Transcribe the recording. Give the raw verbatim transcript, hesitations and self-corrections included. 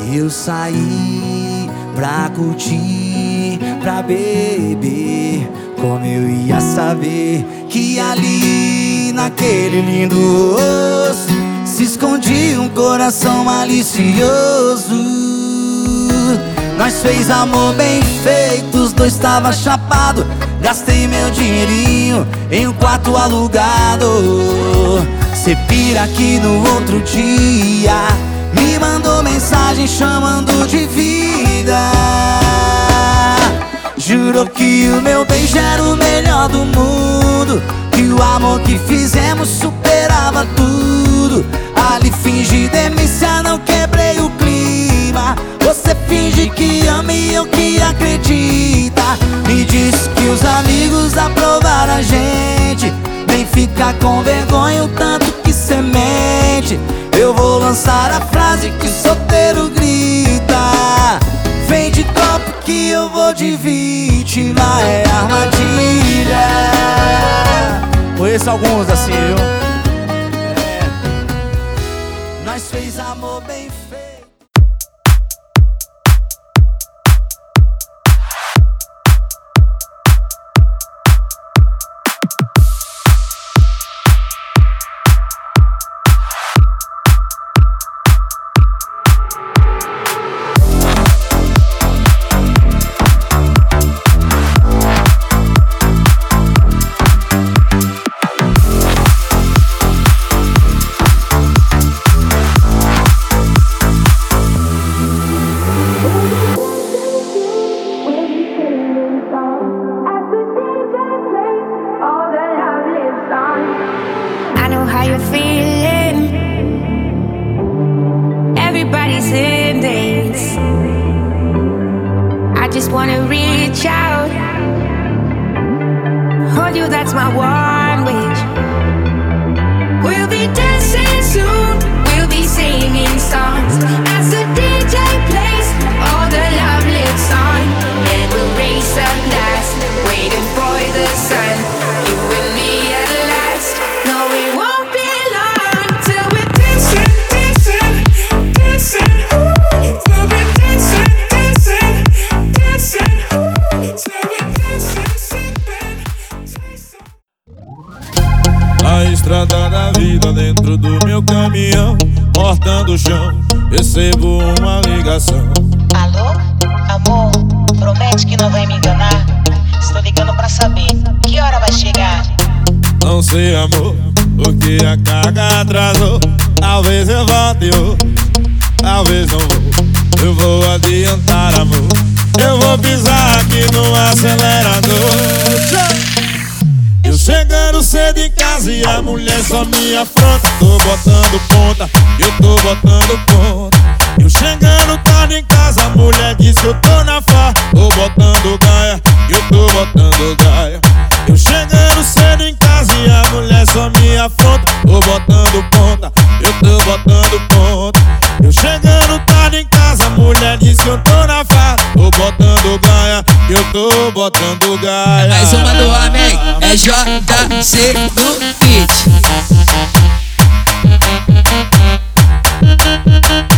Eu saí pra curtir, pra beber. Como eu ia saber que ali naquele lindo rosto se escondia um coração malicioso. Nós fez amor bem feito, os dois tava chapado. Gastei meu dinheirinho em um quarto alugado. Cê pira aqui no outro dia me mandou mensagem chamando de vida. Jurou que o meu beijo era o melhor do mundo, que o amor que fizemos superava tudo. Ali fingi demência, não quebrei o clima. Você finge que ama e eu que acredita. Me diz que os amigos aprovaram a gente. Nem fica com vergonha o tanto que cê mente. Eu vou lançar a frase que o solteiro grita: vem de copo que eu vou de vítima. É armadilha. Conheço alguns assim, viu? É. Nós fez amor bem feito. How you feeling? Everybody's in this. I just wanna reach out, hold you, that's my one wish. We'll be dancing soon, we'll be singing songs as the D J plays all the lovely songs. And we'll race up last, waiting for the sun. You and me at last. No, we won't. A estrada da vida dentro do meu caminhão, cortando o chão, recebo uma ligação. Alô? Amor, promete que não vai me enganar. Estou ligando pra saber que hora vai chegar. Não sei, amor, porque a carga atrasou. Talvez eu volte hoje, talvez não vou. Eu vou adiantar, amor. Eu vou pisar aqui no acelerador. Eu chegando cedo em casa e a mulher só me afronta. Tô botando ponta, eu tô botando ponta. Eu chegando tarde em casa, a mulher diz que eu tô na farra. Tô botando gaia, eu tô botando gaia. Eu chegando cedo em casa e a mulher só me afronta. Tô botando ponta, eu tô botando ponta. Eu chegando tarde em casa, a mulher diz que eu tô na farra. Tô botando gaia, eu tô botando gaia. Mais uma do homem, é J C no beat.